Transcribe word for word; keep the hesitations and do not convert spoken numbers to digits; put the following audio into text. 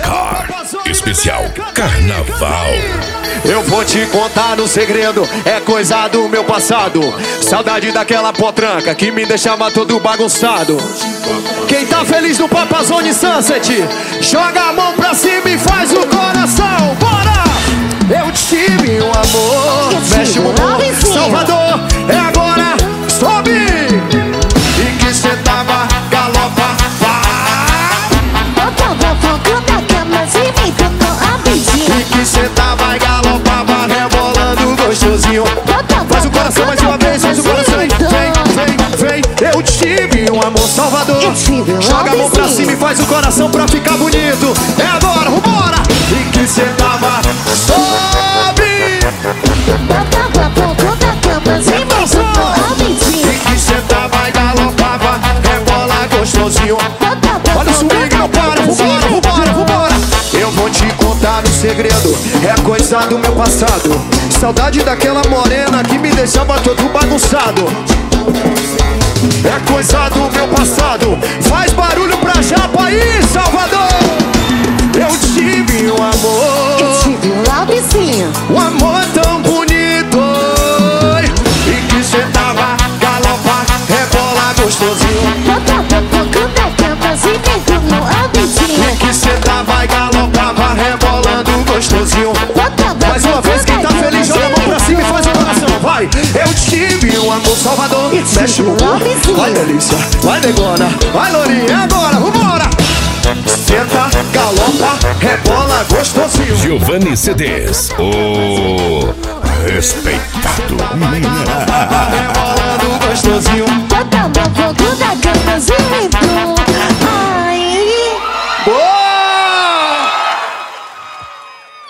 Oscar, especial Carnaval. Eu vou te contar um segredo, é coisa do meu passado. Saudade daquela potranca que me deixava todo bagunçado. Quem tá feliz no Papazone Sunset, joga a mão pra cima e faz o coração. Bora! Eu tive um amor, mexe o bumbum, Salvador, é agora, sobe! E que cê tava, galopa, e que cê tava e galopava, rebolando gostosinho. Faz o coração mais uma vez, faz o coração. Vem, vem, vem. Eu tive um amor, Salvador. Joga a mão pra cima e faz o coração pra ficar bonito. É agora, vambora. E que cê tava, sobe. E que cê tava e galopava, rebola gostosinho. Olha o swing, não para, vambora, vambora, vambora. Eu vou te contar um segredo, é coisa do meu passado. Saudade daquela morena que me deixava todo bagunçado. É coisa do meu passado. Faz barulho pra Japa aí, Salvador. Eu tive um amor, Eu tive um Laubicinho, um amor tão bonito. E que cê tava, galopa, rebola gostosinho. E que cê tava e galopava, rebolando gostosinho. Mais uma vez, quem tá feliz, joga a mão pra cima e faz o coração, vai! Eu tive um amor, Salvador, mexe o bumbum. Vai, delícia, vai, negona, vai, lourinha, agora, vambora! Senta, galopa, rebola gostosinho. Giovanni C Ds, o respeitado. Rebolando gostosinho.